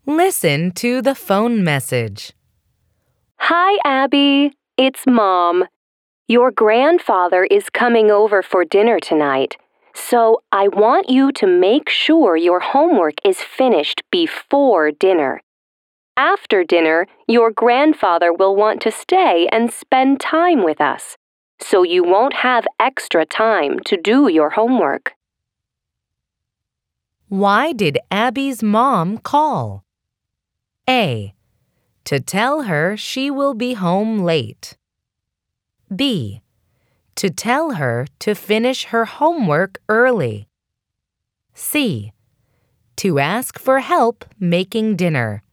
Listen to the phone message. Hi, Abby. It's Mom. Your grandfather is coming over for dinner tonight, so I want you to make sure your homework is finished before dinner. After dinner, your grandfather will want to stay and spend time with us, so you won't have extra time to do your homework. Why did Abby's mom call? A. To tell her she will be home late. B. To tell her to finish her homework early. C. To ask for help making dinner.